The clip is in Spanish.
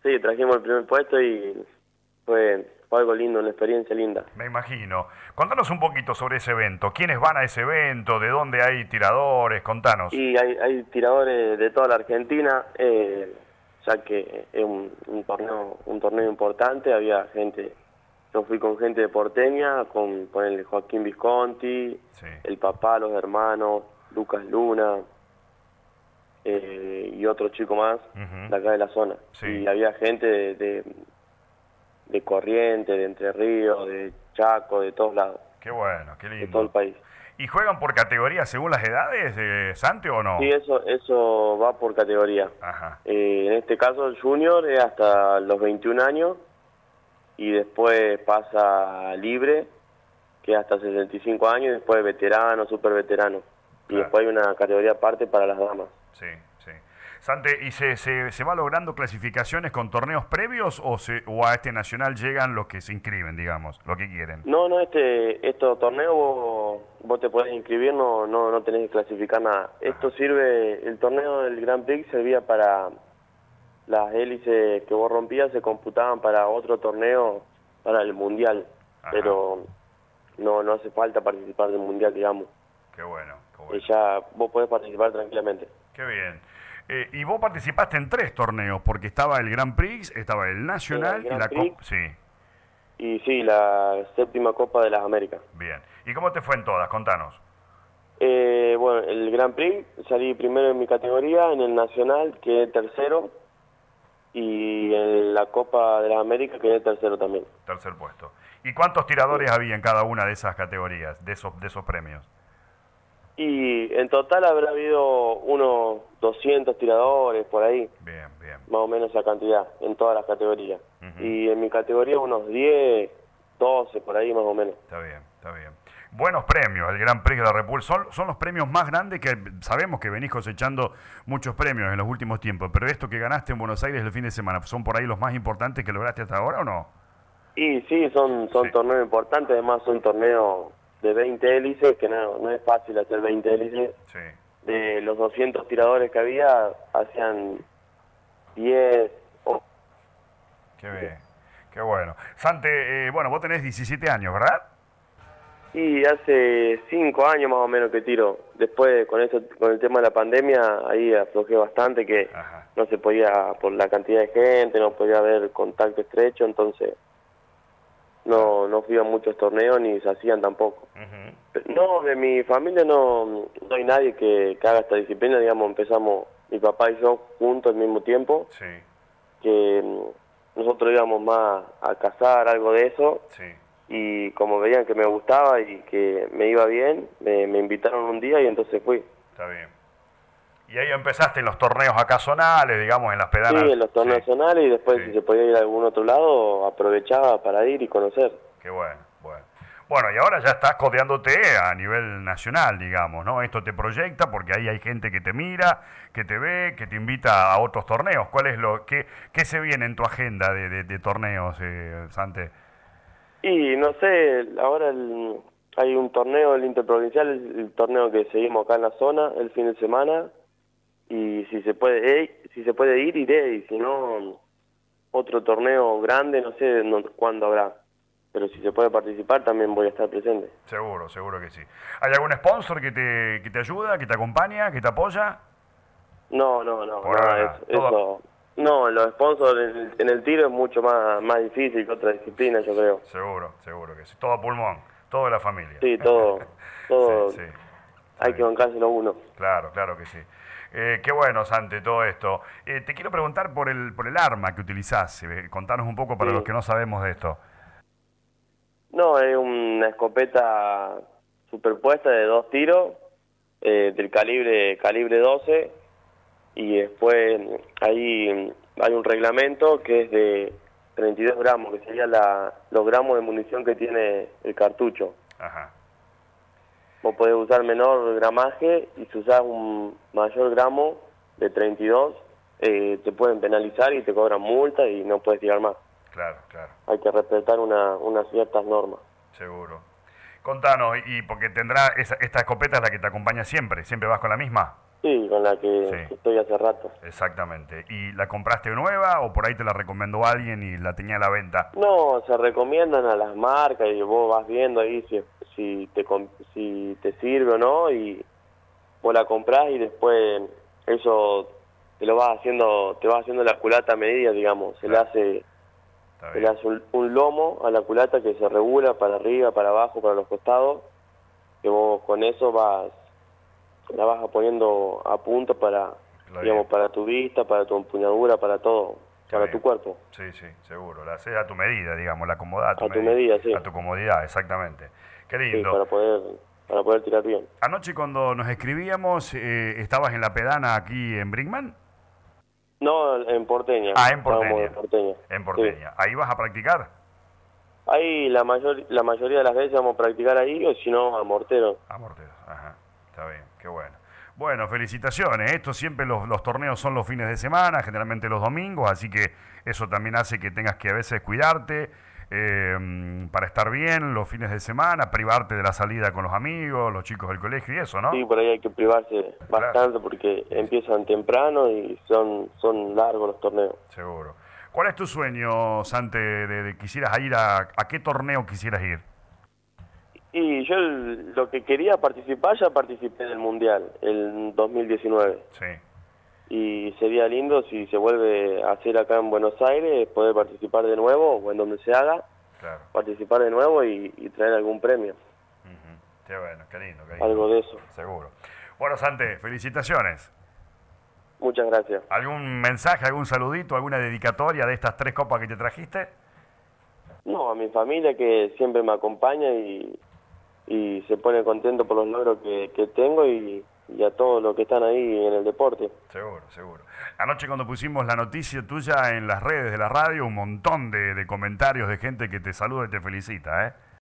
Sí, trajimos el primer puesto y fue algo lindo, una experiencia linda. Me imagino. Contanos un poquito sobre ese evento. ¿Quiénes van a ese evento? ¿De dónde hay tiradores? Contanos. Y hay tiradores de toda la Argentina, ya que es un torneo importante, había gente, yo fui con gente de Porteña, con el Joaquín Visconti, Sí. el papá, los hermanos, Lucas Luna, y otro chico más Ujú. de acá de la zona. Sí. Y había gente de Corrientes, de Entre Ríos, de Chaco, de todos lados, Qué bueno, qué de todo el lindo. país. ¿Y juegan por categoría según las edades, Santi, o Sí, no? eso va por categoría. Ajá. En este caso el junior es hasta los 21 años y después pasa libre, que es hasta 65 años, y después veterano, super veterano. Y Claro. después hay una categoría aparte para las damas. Sí, sí. Santi, ¿y se va logrando clasificaciones con torneos previos o a este nacional llegan los que se inscriben, digamos, lo que quieren? No, estos torneos vos te podés inscribir, no tenés que clasificar nada. Esto sirve, el torneo del Grand Prix servía para las hélices que vos rompías, se computaban para otro torneo, para el Mundial. Ajá. Pero no hace falta participar del Mundial, digamos. Qué bueno, qué bueno. Ya vos podés participar tranquilamente. Qué bien. Y vos participaste en 3 torneos, porque estaba el Grand Prix, estaba el Nacional El y Grand la Prix Copa. Sí, y sí, la séptima Copa de las Américas. bien. ¿Y cómo te fue en todas? Contanos. Bueno, el Grand Prix salí primero en mi categoría, en el Nacional quedé tercero y en la Copa de las Américas quedé tercero también. Tercer puesto. ¿Y cuántos tiradores había en cada una de esas categorías, de esos premios? Y en total habrá habido unos 200 tiradores por ahí, Bien, bien. más o menos esa cantidad, en todas las categorías. Ujú. Y en mi categoría unos 10, 12 por ahí más o menos. Está bien, está bien. Buenos premios, el Gran Prix de la República. Son los premios más grandes que sabemos que venís cosechando muchos premios en los últimos tiempos, pero esto que ganaste en Buenos Aires el fin de semana, ¿son por ahí los más importantes que lograste hasta ahora o no? Y sí, son Sí. torneos importantes, además son torneos de 20 hélices, que no es fácil hacer 20 hélices. Sí. De los 200 tiradores que había, hacían 10 o... Qué bien, qué bueno. Sante, bueno, vos tenés 17 años, ¿verdad? Y hace 5 años más o menos que tiro. Después, con el tema de la pandemia, ahí aflojé bastante, que Ajá. no se podía, por la cantidad de gente, no podía haber contacto estrecho, entonces no fui a muchos torneos ni se hacían tampoco. Ujú. No, de mi familia no hay nadie que haga esta disciplina, digamos, empezamos mi papá y yo juntos al mismo tiempo, Sí, que nosotros íbamos más a cazar, algo de eso, sí. y como veían que me gustaba y que me iba bien, me invitaron un día y entonces fui. Está bien. Y ahí empezaste en los torneos acá zonales, digamos, en las Sí, pedanas. en los torneos nacionales y después Sí. si se podía ir a algún otro lado, aprovechaba para ir y conocer. Qué bueno, bueno. Bueno, y ahora ya estás codeándote a nivel nacional, digamos, ¿no? Esto te proyecta porque ahí hay gente que te mira, que te ve, que te invita a otros torneos. ¿Cuál es qué se viene en tu agenda de torneos, Sante? Y no sé, ahora hay un torneo, el interprovincial, el torneo que seguimos acá en la zona el fin de semana, y si se puede ir, iré, y si no, otro torneo grande, no sé cuándo habrá, pero si se puede participar también voy a estar presente. Seguro, seguro que sí. ¿Hay algún sponsor que te ayuda, que te acompaña, que te apoya? No, Por nada de ahora, eso. todo. No, los sponsors en el tiro es mucho más difícil que otra disciplina, yo creo. Seguro, seguro que sí. Todo a pulmón, todo de la familia. Sí, todo Sí, sí. Está hay que bien. bancárselo uno. Claro, claro que sí. Qué bueno, Sante, todo esto. Te quiero preguntar por el arma que utilizás. Contanos un poco para los Sí. que no sabemos de esto. No, es una escopeta superpuesta de 2 tiros, del calibre 12, y después ahí hay un reglamento que es de 32 gramos, que sería los gramos de munición que tiene el cartucho. Ajá. Vos podés usar menor gramaje y si usás un mayor gramo de 32, te pueden penalizar y te cobran multa y no puedes tirar más. Claro, claro. Hay que respetar unas ciertas normas. Seguro. Contanos, y porque esta escopeta es la que te acompaña siempre. ¿Siempre vas con la misma? Sí, con la que Sí, estoy hace rato. exactamente. ¿Y la compraste nueva o por ahí te la recomendó alguien y la tenía a la venta? No, se recomiendan a las marcas y vos vas viendo ahí si te sirve o no y vos la comprás y después eso te vas haciendo la culata a medida, digamos. Claro, está Se le bien. hace un lomo a la culata que se regula para arriba, para abajo, para los costados, que vos con eso la vas poniendo a punto para, Está bien, digamos, para tu vista, para tu empuñadura, para todo, está para tu bien. cuerpo, Sí, sí, seguro. La haces a tu medida, digamos, la acomodás a tu a tu medida, medida, sí, a tu comodidad, exactamente. Qué sí, lindo. para poder tirar bien. Anoche cuando nos escribíamos, ¿estabas en la pedana aquí en Brinkman? No, en Porteña, Ah, en estábamos en Porteña. Porteña, En sí. Porteña. ¿Ahí vas a practicar? Ahí la mayoría de las veces vamos a practicar ahí o si no a mortero. A Morteros, ajá. Está bien, qué bueno. Bueno, felicitaciones. Esto siempre los torneos son los fines de semana, generalmente los domingos, así que eso también hace que tengas que a veces cuidarte para estar bien los fines de semana, privarte de la salida con los amigos, los chicos del colegio y eso, ¿no? Sí, por ahí hay que privarse Claro. bastante porque Sí, sí, empiezan temprano y son largos los torneos. seguro. ¿Cuál es tu sueño, Sante, de quisieras ir a qué torneo quisieras ir? Y yo lo que quería participar, ya participé del Mundial, el 2019. Sí, Y sería lindo si se vuelve a hacer acá en Buenos Aires, poder participar de nuevo, o en donde se haga, claro. participar de nuevo y traer algún premio, Ujú. Qué bueno, qué lindo, qué lindo. algo de eso. Seguro. Bueno, Sante, felicitaciones. Muchas gracias. ¿Algún mensaje, algún saludito, alguna dedicatoria de estas 3 copas que te trajiste? No, a mi familia que siempre me acompaña y se pone contento por los logros que tengo y a todos los que están ahí en el deporte. Seguro, seguro. Anoche cuando pusimos la noticia tuya en las redes de la radio, un montón de comentarios de gente que te saluda y te felicita, ¿eh?